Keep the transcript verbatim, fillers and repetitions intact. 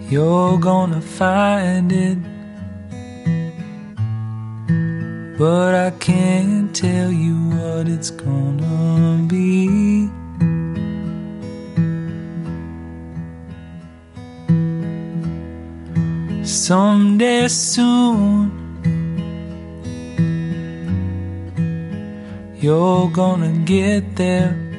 You're gonna find it, but I can't tell you what it's gonna be. Someday soon, you're gonna get there.